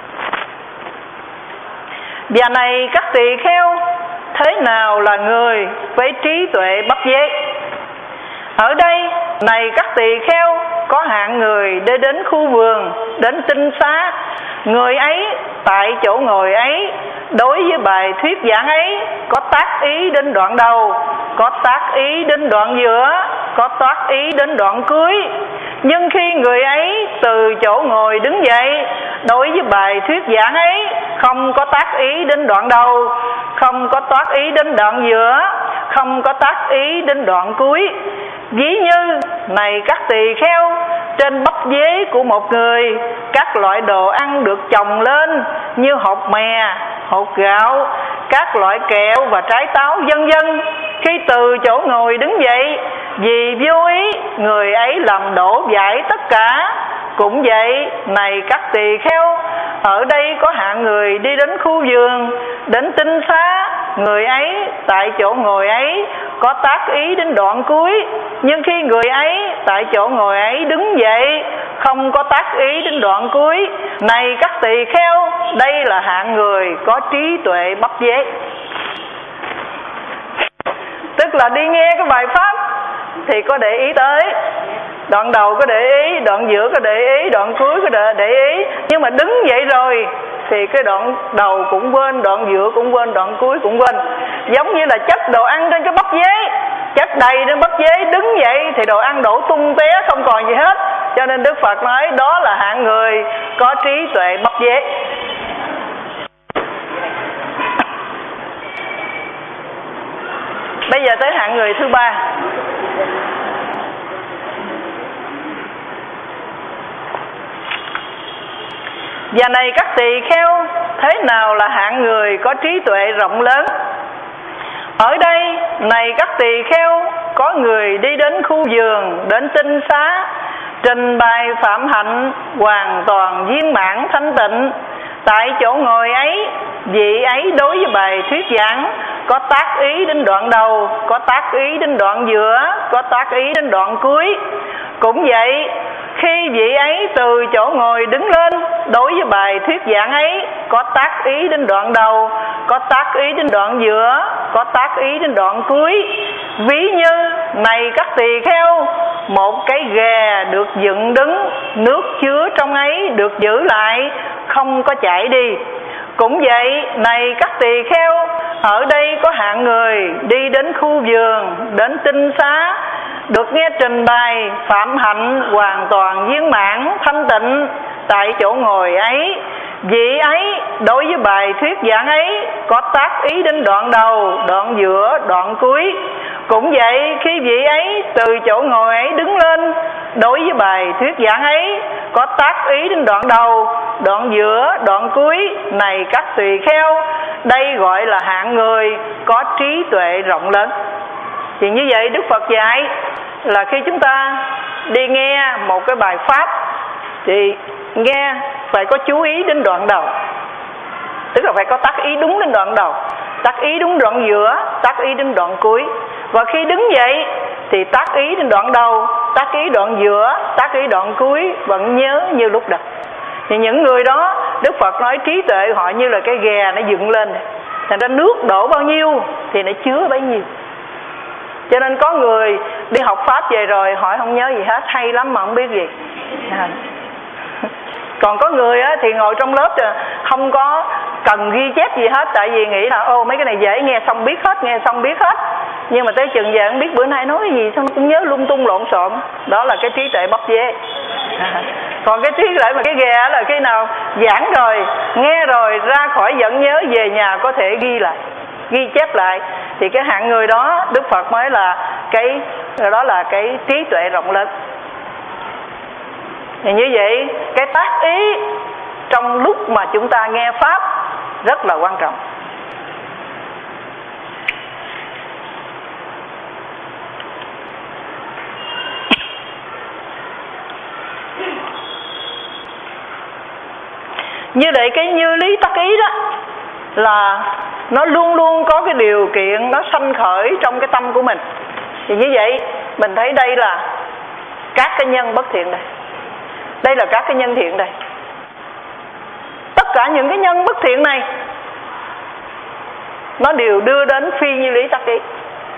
Speaker 1: Và này các tỳ kheo, thế nào là người với trí tuệ bắp dế? Ở đây, này các tỳ kheo, có hạng người đi đến khu vườn, đến tinh xá. Người ấy tại chỗ ngồi ấy, đối với bài thuyết giảng ấy, có tác ý đến đoạn đầu, có tác ý đến đoạn giữa, có tác ý đến đoạn cuối. Nhưng khi người ấy từ chỗ ngồi đứng dậy, đối với bài thuyết giảng ấy, không có tác ý đến đoạn đầu, không có tác ý đến đoạn giữa, không có tác ý đến đoạn cuối. Ví như, này các tỳ kheo, trên bắp dế của một người, các loại đồ ăn được chồng lên như hột mè, hột gạo, các loại kẹo và trái táo vân vân. Khi từ chỗ ngồi đứng dậy, vì vô ý, người ấy làm đổ vãi tất cả. Cũng vậy, này các tỳ kheo, ở đây có hạng người đi đến khu vườn, đến tinh xá. Người ấy tại chỗ ngồi ấy, có tác ý đến đoạn cuối. Nhưng khi người ấy tại chỗ ngồi ấy đứng dậy, không có tác ý đến đoạn cuối. Này các tỳ kheo, đây là hạng người có trí tuệ bắp dế. Tức là đi nghe cái bài pháp thì có để ý tới, đoạn đầu có để ý, đoạn giữa có để ý, đoạn cuối có để ý. Nhưng mà đứng dậy rồi thì cái đoạn đầu cũng quên, đoạn giữa cũng quên, đoạn cuối cũng quên. Giống như là chất đồ ăn trên cái bắp dế, chất đầy trên bắp dế, đứng dậy thì đồ ăn đổ tung té không còn gì hết. Cho nên Đức Phật nói đó là hạng người có trí tuệ bắp dế. Bây giờ tới hạng người thứ ba. Và này các tỳ kheo, thế nào là hạng người có trí tuệ rộng lớn? Ở đây, này các tỳ kheo, có người đi đến khu vườn, đến tinh xá, trình bày phạm hạnh hoàn toàn viên mãn thanh tịnh. Tại chỗ ngồi ấy, vị ấy đối với bài thuyết giảng có tác ý đến đoạn đầu, có tác ý đến đoạn giữa, có tác ý đến đoạn cuối. Cũng vậy, khi vị ấy từ chỗ ngồi đứng lên, đối với bài thuyết giảng ấy có tác ý đến đoạn đầu, có tác ý đến đoạn giữa, có tác ý đến đoạn cuối. Ví như, này các tỳ kheo, một cái ghè được dựng đứng, nước chứa trong ấy được giữ lại, không có chảy đi. Cũng vậy, này các tỳ kheo, ở đây có hạng người đi đến khu vườn, đến tinh xá, được nghe trình bày phạm hạnh hoàn toàn viên mãn thanh tịnh. Tại chỗ ngồi ấy, vị ấy đối với bài thuyết giảng ấy có tác ý đến đoạn đầu, đoạn giữa, đoạn cuối. Cũng vậy, khi vị ấy từ chỗ ngồi ấy đứng lên, đối với bài thuyết giảng ấy có tác ý đến đoạn đầu, đoạn giữa, đoạn cuối. Này các tỳ kheo, đây gọi là hạng người có trí tuệ rộng lớn. Thì như vậy Đức Phật dạy là khi chúng ta đi nghe một cái bài pháp thì nghe phải có chú ý đến đoạn đầu, tức là phải có tác ý đúng đến đoạn đầu, tác ý đúng đoạn giữa, tác ý đến đoạn cuối. Và khi đứng dậy thì tác ý đến đoạn đầu, tác ý đoạn giữa, tác ý đoạn cuối, vẫn nhớ như lúc đầu. Thì những người đó, Đức Phật nói trí tuệ họ như là cái ghè nó dựng lên, thành ra nước đổ bao nhiêu thì nó chứa bấy nhiêu. Cho nên có người đi học Pháp về rồi hỏi không nhớ gì hết, hay lắm mà không biết gì. Còn có người thì ngồi trong lớp không có cần ghi chép gì hết, tại vì nghĩ là ô mấy cái này dễ, nghe xong biết hết, nghe xong biết hết. Nhưng mà tới chừng về không biết bữa nay nói cái gì, xong cũng nhớ lung tung lộn xộn. Đó là cái trí tuệ bắp dế. Còn cái trí tuệ mà cái ghè là khi nào giảng rồi, nghe rồi, ra khỏi vẫn nhớ, về nhà có thể ghi lại. ghi chép lại, thì cái hạng người đó Đức Phật mới là cái trí tuệ rộng lớn. Thì như vậy cái tác ý trong lúc mà chúng ta nghe pháp rất là quan trọng. Như vậy cái như lý tác ý đó là nó luôn luôn có cái điều kiện nó sanh khởi trong cái tâm của mình. Thì như vậy mình thấy đây là các cái nhân bất thiện đây, đây là các cái nhân thiện đây. Tất cả những cái nhân bất thiện này nó đều đưa đến phi như lý tác ý.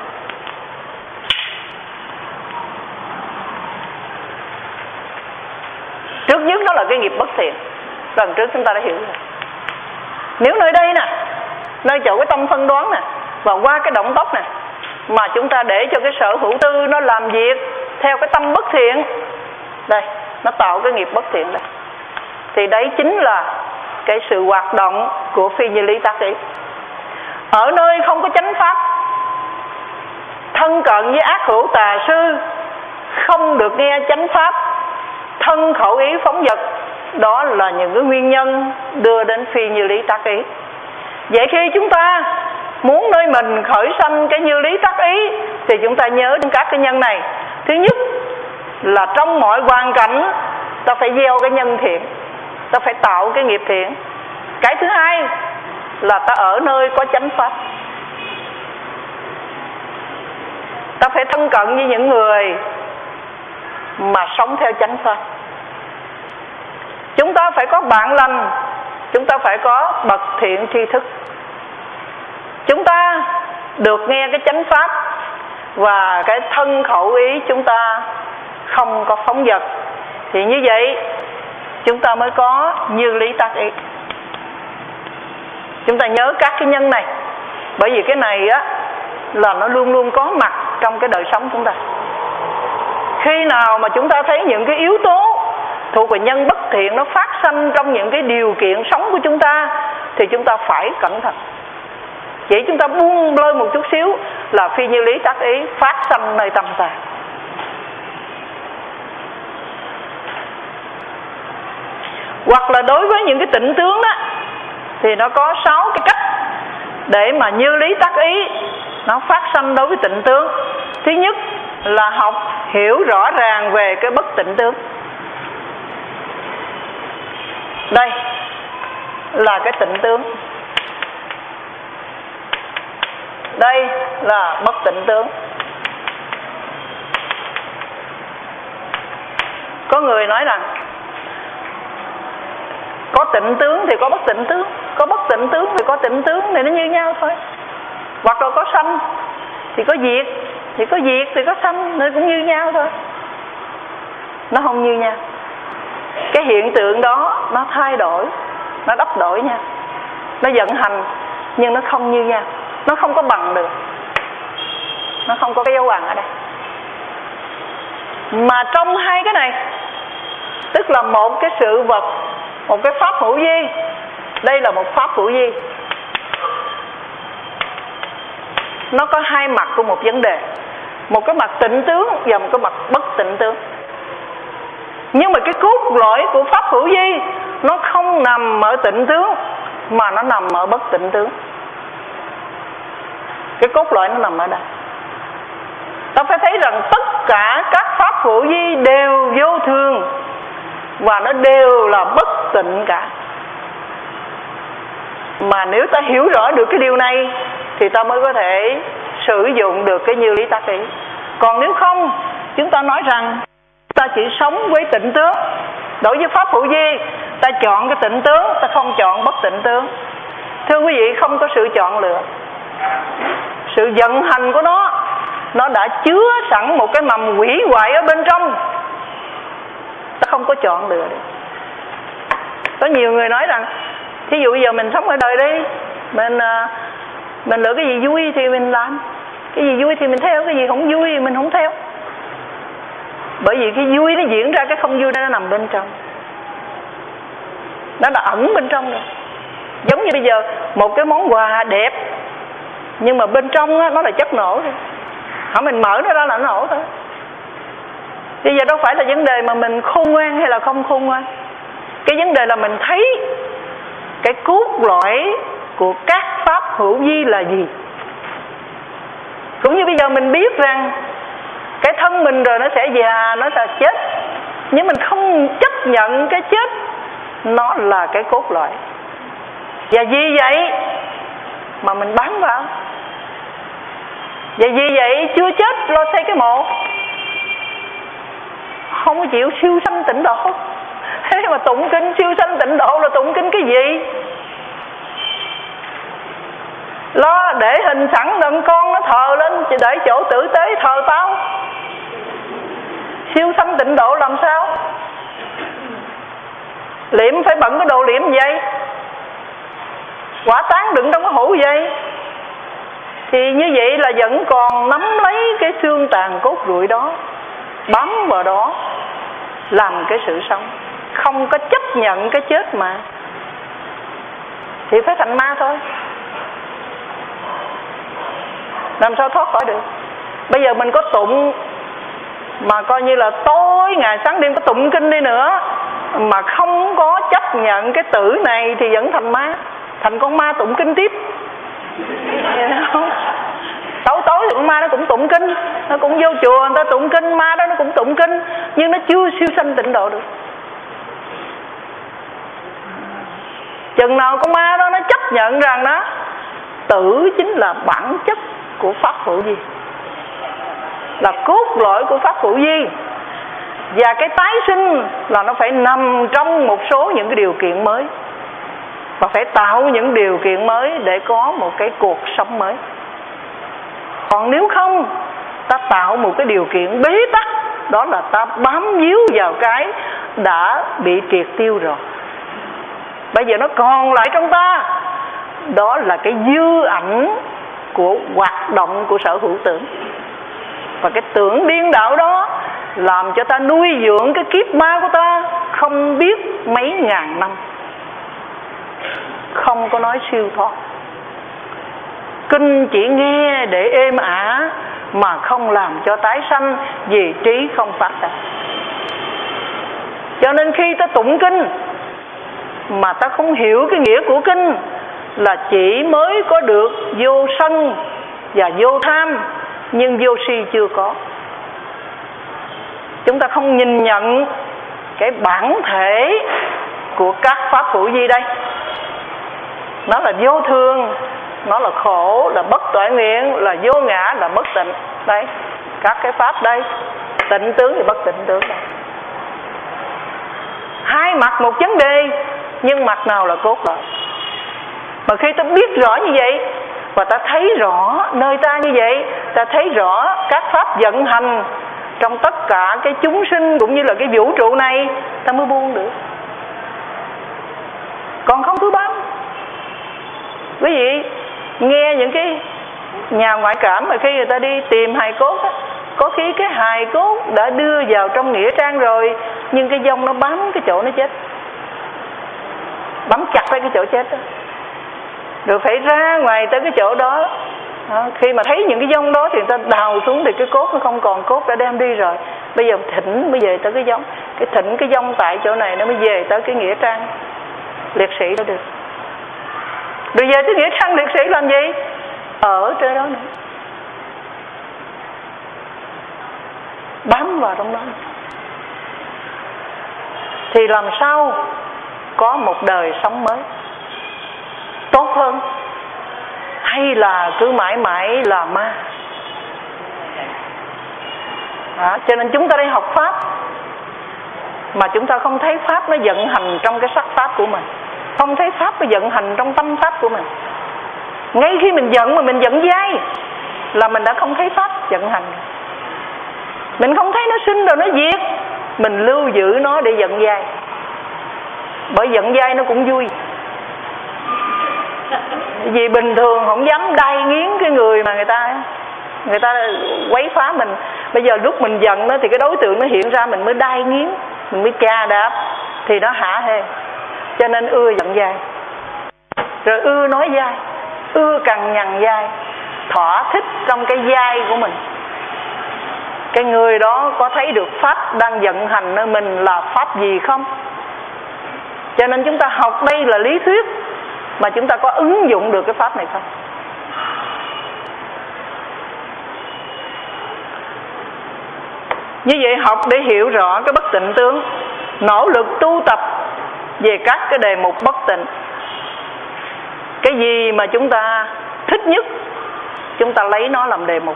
Speaker 1: Trước nhất nó là cái nghiệp bất thiện. Lần trước chúng ta đã hiểu rồi. Nếu nơi đây nè, nơi chỗ cái tâm phân đoán nè, và qua cái động tác nè, mà chúng ta để cho cái sở hữu tư nó làm việc theo cái tâm bất thiện, đây, nó tạo cái nghiệp bất thiện đây, thì đấy chính là cái sự hoạt động của phi như lý tác ý. Ở nơi không có chánh pháp, thân cận với ác hữu tà sư, không được nghe chánh pháp, thân khẩu ý phóng dật, đó là những cái nguyên nhân đưa đến phi như lý tác ý. Vậy khi chúng ta muốn nơi mình khởi sanh cái như lý tác ý, thì chúng ta nhớ đến các cái nhân này. Thứ nhất là trong mọi hoàn cảnh ta phải gieo cái nhân thiện, ta phải tạo cái nghiệp thiện. Cái thứ hai là ta ở nơi có chánh pháp, ta phải thân cận với những người mà sống theo chánh pháp. Chúng ta phải có bạn lành, chúng ta phải có bậc thiện tri thức, chúng ta được nghe cái chánh pháp, và cái thân khẩu ý chúng ta không có phóng dật. Thì như vậy chúng ta mới có như lý tác ý. Chúng ta nhớ các cái nhân này, bởi vì cái này á là nó luôn luôn có mặt trong cái đời sống chúng ta. Khi nào mà chúng ta thấy những cái yếu tố thuộc về nhân bất thiện nó phát sanh trong những cái điều kiện sống của chúng ta, thì chúng ta phải cẩn thận. Chỉ chúng ta buông lơi một chút xíu là phi như lý tác ý phát sanh nơi tâm ta. Hoặc là đối với những cái tịnh tướng đó, thì nó có 6 cái cách để mà như lý tác ý nó phát sanh đối với tịnh tướng. Thứ nhất là học hiểu rõ ràng về cái bất tịnh tướng. Đây là cái tịnh tướng, đây là bất tịnh tướng. Có người nói rằng có tịnh tướng thì có bất tịnh tướng, có bất tịnh tướng thì có tịnh tướng, thì nó như nhau thôi. Hoặc là có sanh thì có diệt, thì có diệt thì có sanh, nó cũng như nhau thôi. Nó không như nhau. Cái hiện tượng đó nó thay đổi, nó đắp đổi nha, nó vận hành, nhưng nó không như nhau, nó không có bằng được, nó không có cái dấu bằng ở đây. Mà trong hai cái này, tức là một cái sự vật, một cái pháp hữu vi, đây là một pháp hữu vi, nó có hai mặt của một vấn đề, một cái mặt tịnh tướng và một cái mặt bất tịnh tướng. Nhưng mà cái cốt lõi của pháp hữu vi nó không nằm ở tịnh tướng, mà nó nằm ở bất tịnh tướng. Cái cốt lõi nó nằm ở đây. Ta phải thấy rằng tất cả các pháp hữu vi đều vô thường, và nó đều là bất tịnh cả. Mà nếu ta hiểu rõ được cái điều này, thì ta mới có thể sử dụng được cái như lý tác ý. Còn nếu không, chúng ta nói rằng ta chỉ sống với tịnh tướng. Đối với pháp hữu vi, ta chọn cái tịnh tướng, ta không chọn bất tịnh tướng. Thưa quý vị, không có sự chọn lựa. Sự vận hành của nó đã chứa sẵn một cái mầm hủy hoại ở bên trong, ta không có chọn lựa được. Có nhiều người nói rằng, thí dụ bây giờ mình sống ở đời đi, mình lựa cái gì vui thì mình làm, cái gì vui thì mình theo, cái gì không vui thì mình không theo. Bởi vì cái vui nó diễn ra, cái không vui nó nằm bên trong, nó đã ẩn bên trong rồi. Giống như bây giờ một cái món quà đẹp nhưng mà bên trong á, nó là chất nổ thôi. Hả, mình mở nó ra là nó nổ thôi. Bây giờ đâu phải là vấn đề mà mình khôn ngoan hay là không khôn ngoan. Cái vấn đề là mình thấy cái cốt lõi của các pháp hữu vi là gì. Cũng như bây giờ mình biết rằng cái thân mình rồi nó sẽ già, nó sẽ chết, nhưng mình không chấp nhận cái chết nó là cái cốt lõi. Và vì vậy mà mình bám vào. Và vì vậy chưa chết lo xây cái mộ, không có chịu siêu sanh tịnh độ. Thế mà tụng kinh siêu sanh tịnh độ là tụng kinh cái gì? Lo để hình sẵn đừng con nó thờ lên, chỉ để chỗ tử tế thờ tao. Siêu sanh tịnh độ làm sao? Liệm phải bận cái đồ liệm vậy, quả tán đựng trong cái hũ vậy. Thì như vậy là vẫn còn nắm lấy cái xương tàn cốt rụi đó, bám vào đó làm cái sự sống, không có chấp nhận cái chết mà, thì phải thành ma thôi. Làm sao thoát khỏi được? Bây giờ mình có tụng mà coi như là tối ngày sáng đêm có tụng kinh đi nữa, mà không có chấp nhận cái tử này thì vẫn thành ma, thành con ma tụng kinh tiếp. Tối tối thì con ma nó cũng tụng kinh, nó cũng vô chùa người ta tụng kinh, ma đó nó cũng tụng kinh, nhưng nó chưa siêu sanh tịnh độ được. Chừng nào con ma đó nó chấp nhận rằng đó tử chính là bản chất của pháp hữu vi, là cốt lõi của pháp hữu vi, và cái tái sinh là nó phải nằm trong một số những cái điều kiện mới, và phải tạo những điều kiện mới để có một cái cuộc sống mới. Còn nếu không, ta tạo một cái điều kiện bế tắc, đó là ta bám víu vào cái đã bị triệt tiêu rồi. Bây giờ nó còn lại trong ta, đó là cái dư ảnh của hoạt động của sở hữu tưởng. Và cái tưởng điên đạo đó làm cho ta nuôi dưỡng cái kiếp ma của ta không biết mấy ngàn năm, không có nói siêu thoát. Kinh chỉ nghe để êm ả mà không làm cho tái sanh, vì trí không phát ra. Cho nên khi ta tụng kinh mà ta không hiểu cái nghĩa của kinh, là chỉ mới có được vô sân và vô tham, nhưng vô si chưa có. Chúng ta không nhìn nhận cái bản thể của các pháp hữu vi đây. Nó là vô thường, nó là khổ, là bất toại nguyện, là vô ngã, là bất tịnh. Đây, các cái pháp đây, tịnh tướng và bất tịnh tướng đây. Hai mặt một vấn đề, nhưng mặt nào là cốt lõi. Mà khi ta biết rõ như vậy, và ta thấy rõ nơi ta như vậy, ta thấy rõ các pháp vận hành trong tất cả cái chúng sinh cũng như là cái vũ trụ này, ta mới buông được. Còn không cứ bám. Quý vị nghe những cái nhà ngoại cảm mà khi người ta đi tìm hài cốt á, có khi cái hài cốt đã đưa vào trong nghĩa trang rồi, nhưng cái vong nó bám cái chỗ nó chết, bám chặt lấy cái chỗ chết đó, rồi phải ra ngoài tới cái chỗ đó. Khi mà thấy những cái vong đó thì người ta đào xuống, thì cái cốt nó không còn, cốt đã đem đi rồi. Bây giờ thỉnh mới về tới cái vong, cái thỉnh cái vong tại chỗ này nó mới về tới cái nghĩa trang liệt sĩ đó được. Rồi về tới nghĩa trang liệt sĩ làm gì? Ở trên đó nữa, bám vào trong đó, thì làm sao có một đời sống mới tốt hơn, hay là cứ mãi mãi là ma? Cho nên chúng ta đi học pháp mà chúng ta không thấy pháp nó vận hành trong cái sắc pháp của mình, không thấy pháp nó vận hành trong tâm pháp của mình. Ngay khi mình giận mà mình giận dai là mình đã không thấy pháp vận hành. Mình không thấy nó sinh rồi nó diệt, mình lưu giữ nó để giận dai. Bởi giận dai nó cũng vui, vì bình thường không dám đai nghiến cái người mà người ta quấy phá mình. Bây giờ lúc mình giận đó thì cái đối tượng nó hiện ra, mình mới đai nghiến, mình mới chà đạp, thì nó hả hê. Cho nên ưa giận dai, rồi ưa nói dai, ưa cằn nhằn dai, thỏa thích trong cái vai của mình. Cái người đó có thấy được pháp đang vận hành nơi mình là pháp gì không? Cho nên chúng ta học đây là lý thuyết, mà chúng ta có ứng dụng được cái pháp này không? Như vậy học để hiểu rõ cái bất tịnh tướng, nỗ lực tu tập về các cái đề mục bất tịnh. Cái gì mà chúng ta thích nhất, chúng ta lấy nó làm đề mục.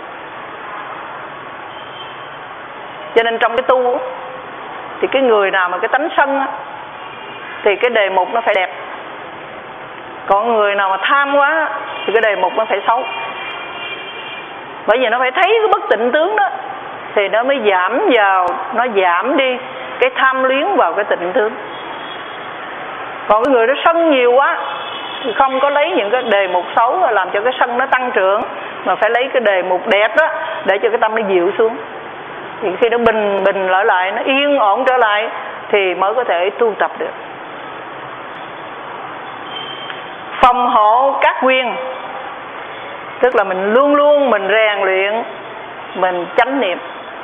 Speaker 1: Cho nên trong cái tu thì cái người nào mà cái tánh sân á, thì cái đề mục nó phải đẹp. Còn người nào mà tham quá thì cái đề mục nó phải xấu. Bởi vì nó phải thấy cái bất tịnh tướng đó thì nó mới giảm vào, nó giảm đi cái tham luyến vào cái tịnh tướng. Còn cái người đó sân nhiều quá thì không có lấy những cái đề mục xấu làm cho cái sân nó tăng trưởng, mà phải lấy cái đề mục đẹp đó để cho cái tâm nó dịu xuống. Thì khi nó bình lại, nó yên ổn trở lại thì mới có thể tu tập được. Phòng hộ các quyền, tức là mình luôn luôn mình rèn luyện, mình chánh niệm.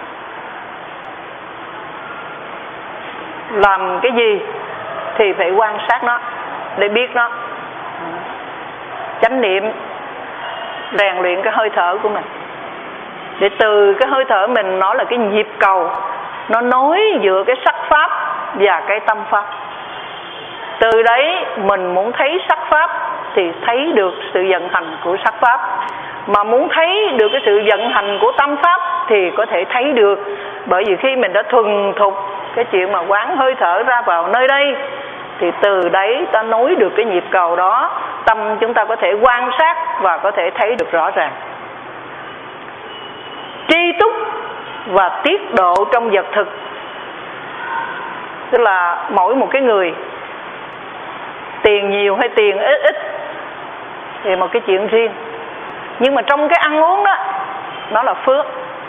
Speaker 1: Làm cái gì thì phải quan sát nó để biết nó. Chánh niệm rèn luyện cái hơi thở của mình, để từ cái hơi thở mình, nó là cái nhịp cầu, nó nối giữa cái sắc pháp và cái tâm pháp. Từ đấy mình muốn thấy sắc pháp thì thấy được sự vận hành của sắc pháp, mà muốn thấy được cái sự vận hành của tâm pháp thì có thể thấy được. Bởi vì khi mình đã thuần thục cái chuyện mà quán hơi thở ra vào nơi đây, thì từ đấy ta nối được cái nhịp cầu đó, tâm chúng ta có thể quan sát và có thể thấy được rõ ràng. Tri túc và tiết độ trong vật thực, tức là mỗi một cái người, tiền nhiều hay tiền ít thì một cái chuyện riêng. Nhưng mà trong cái ăn uống đó, nó là phước.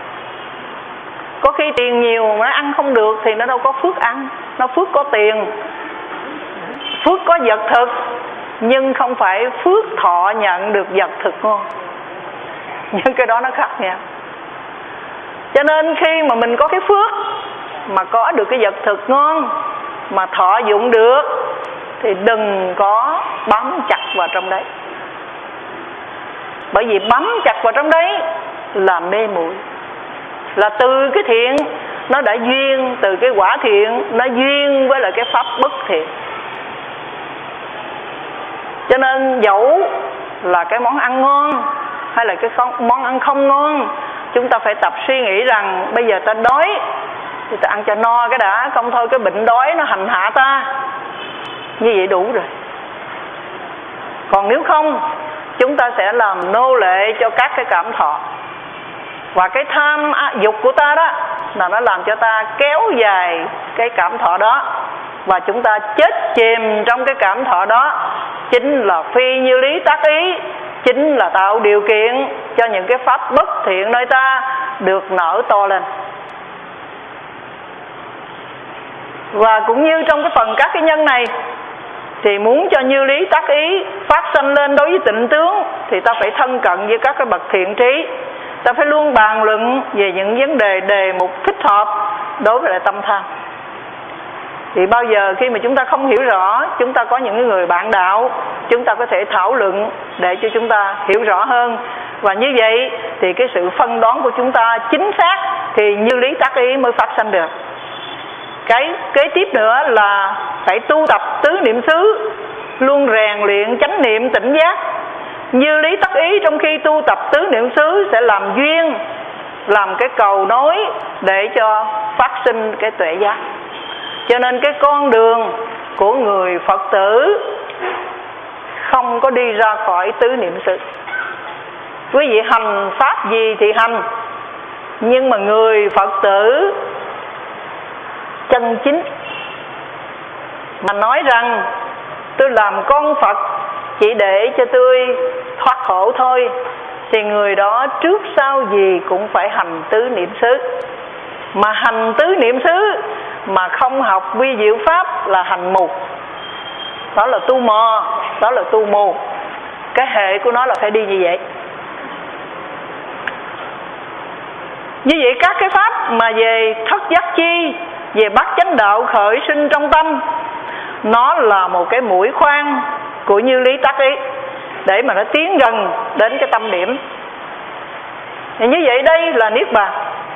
Speaker 1: Có khi tiền nhiều mà nó ăn không được thì nó đâu có phước ăn. Nó phước có tiền, phước có vật thực, nhưng không phải phước thọ nhận được vật thực ngon. Nhưng cái đó nó khác nhau. Cho nên khi mà mình có cái phước mà có được cái vật thực ngon mà thọ dụng được thì đừng có bám chặt vào trong đấy. Bởi vì bám chặt vào trong đấy là mê muội. Là từ cái thiện nó đã duyên, từ cái quả thiện nó duyên với lại cái pháp bất thiện. Cho nên dẫu là cái món ăn ngon hay là cái món ăn không ngon, chúng ta phải tập suy nghĩ rằng bây giờ ta đói thì ta ăn cho no cái đã, không thôi cái bệnh đói nó hành hạ ta. Như vậy đủ rồi. Còn nếu không, chúng ta sẽ làm nô lệ cho các cái cảm thọ. Và cái tham dục của ta đó là nó làm cho ta kéo dài cái cảm thọ đó, và chúng ta chết chìm trong cái cảm thọ đó. Chính là phi như lý tác ý, chính là tạo điều kiện cho những cái pháp bất thiện nơi ta được nở to lên. Và cũng như trong cái phần các cái nhân này, thì muốn cho như lý tác ý phát sanh lên đối với tịnh tướng thì ta phải thân cận với các cái bậc thiện trí. Ta phải luôn bàn luận về những vấn đề mục thích hợp đối với lại tâm tham. Thì bao giờ khi mà chúng ta không hiểu rõ, chúng ta có những người bạn đạo, chúng ta có thể thảo luận để cho chúng ta hiểu rõ hơn. Và như vậy thì cái sự phân đoán của chúng ta chính xác thì như lý tác ý mới phát sanh được. Cái kế tiếp nữa là phải tu tập tứ niệm xứ, luôn rèn luyện chánh niệm tỉnh giác. Như lý tác ý trong khi tu tập tứ niệm xứ sẽ làm duyên, làm cái cầu nối để cho phát sinh cái tuệ giác. Cho nên cái con đường của người Phật tử không có đi ra khỏi tứ niệm xứ. Quý vị hành pháp gì thì hành, nhưng mà người Phật tử chân chính mà nói rằng tôi làm con Phật chỉ để cho tôi thoát khổ thôi, thì người đó trước sau gì cũng phải hành tứ niệm xứ. Mà hành tứ niệm xứ mà không học vi diệu pháp là hành mù. Đó là tu mò, đó là tu mù. Cái hệ của nó là phải đi như vậy. Như vậy các cái pháp mà về thất giác chi, về bát chánh đạo khởi sinh trong tâm, nó là một cái mũi khoan của như lý tác ý để mà nó tiến gần đến cái tâm điểm. Thì như vậy đây là niết bàn.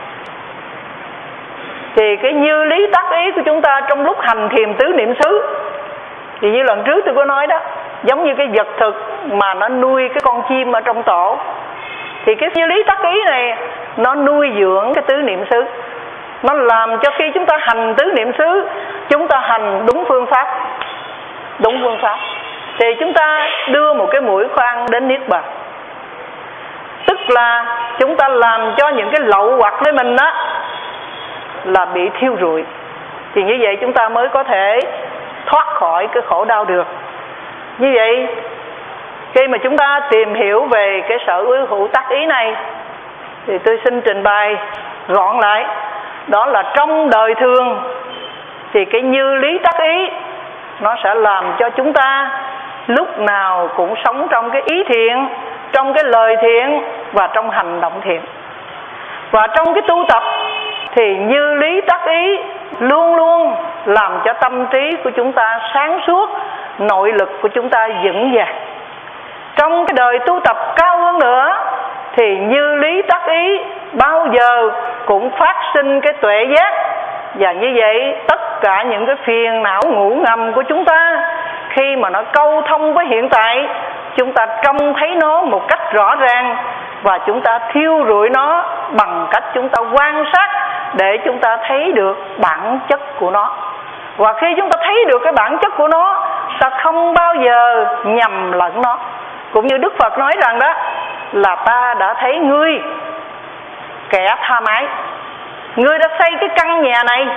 Speaker 1: Thì cái như lý tác ý của chúng ta trong lúc hành thiền tứ niệm xứ, thì như lần trước tôi có nói đó, giống như cái vật thực mà nó nuôi cái con chim ở trong tổ, thì cái như lý tác ý này nó nuôi dưỡng cái tứ niệm xứ. Nó làm cho khi chúng ta hành tứ niệm xứ, chúng ta hành đúng phương pháp. Đúng phương pháp thì chúng ta đưa một cái mũi khoan đến niết bàn. Tức là chúng ta làm cho những cái lậu hoặc với mình đó là bị thiêu rụi. Thì như vậy chúng ta mới có thể thoát khỏi cái khổ đau được. Như vậy khi mà chúng ta tìm hiểu về cái sở hữu tác ý này, thì tôi xin trình bày gọn lại. Đó là trong đời thường thì cái như lý tác ý nó sẽ làm cho chúng ta lúc nào cũng sống trong cái ý thiện, trong cái lời thiện và trong hành động thiện. Và trong cái tu tập thì như lý tác ý luôn luôn làm cho tâm trí của chúng ta sáng suốt, nội lực của chúng ta vững vàng. Trong cái đời tu tập cao hơn nữa thì như lý tác ý bao giờ cũng phát sinh cái tuệ giác. Và như vậy tất cả những cái phiền não ngủ ngầm của chúng ta, khi mà nó câu thông với hiện tại, chúng ta trông thấy nó một cách rõ ràng, và chúng ta thiêu rụi nó bằng cách chúng ta quan sát để chúng ta thấy được bản chất của nó. Và khi chúng ta thấy được cái bản chất của nó, ta không bao giờ nhầm lẫn nó. Cũng như Đức Phật nói rằng đó là ta đã thấy ngươi kẻ tha mái, ngươi đã xây cái căn nhà này,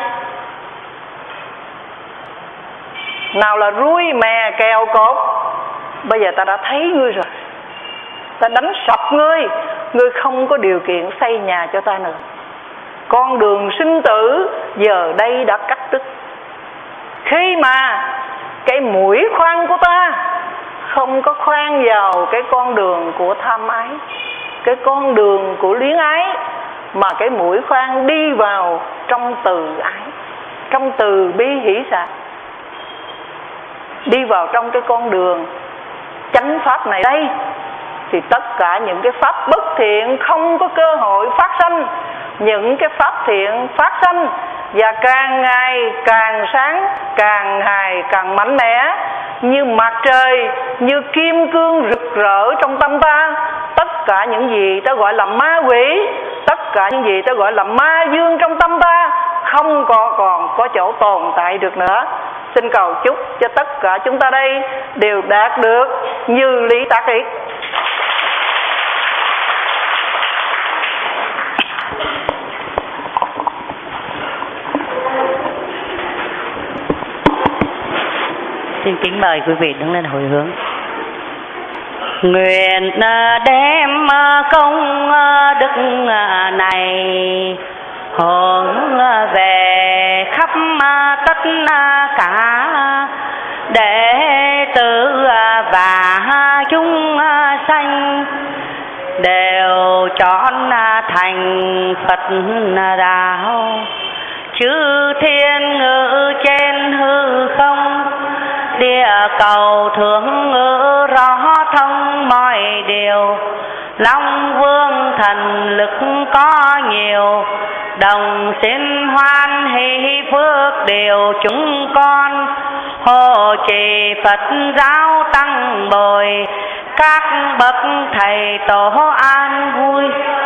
Speaker 1: nào là ruôi mè kèo cột, bây giờ ta đã thấy ngươi rồi, ta đánh sập ngươi, ngươi không có điều kiện xây nhà cho ta nữa. Con đường sinh tử giờ đây đã cắt đứt. Khi mà cái mũi khoan của ta không có khoan vào cái con đường của tham ái, cái con đường của luyến ái, mà cái mũi khoan đi vào trong từ ái, trong từ bi hỷ xả, đi vào trong cái con đường chánh pháp này đây, thì tất cả những cái pháp bất thiện không có cơ hội phát sanh. Những cái pháp thiện phát sanh, và càng ngày càng sáng, càng ngày càng mạnh mẽ, như mặt trời, như kim cương rực rỡ trong tâm ta. Tất cả những gì ta gọi là ma quỷ, tất cả những gì ta gọi là ma dương trong tâm ta không còn có chỗ tồn tại được nữa. Xin cầu chúc cho tất cả chúng ta đây đều đạt được như lý tác ý.
Speaker 2: Xin kính mời quý vị đứng lên hồi hướng. Nguyện đem công đức này hướng về khắp tất cả đệ tử và chúng sanh, đều chọn thành Phật đạo. Chư thiên ngự trên hư không, địa cầu thương ngữ rõ thông mọi điều. Long vương thần lực có nhiều, đồng xin hoan hỷ phước điều chúng con. Hộ trì Phật giáo tăng bồi, các bậc thầy tổ an vui.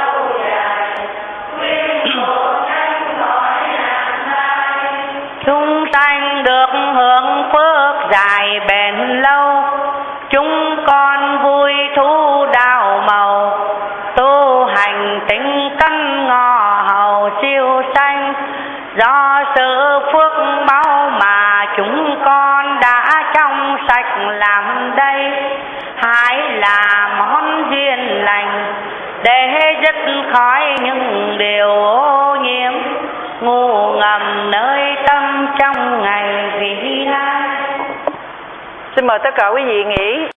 Speaker 2: Chúng sanh được hưởng phước dài bền lâu, chúng con vui thu đào màu. Tu hành tinh căn ngọ hầu siêu sanh, do sự phước báu mà chúng con đã trong sạch làm đây. Hãy là món duyên lành để dứt khỏi những điều ô nhiễm ngu ngầm nơi tâm trong ngày vĩ lai.
Speaker 1: Xin mời tất cả quý vị nghỉ.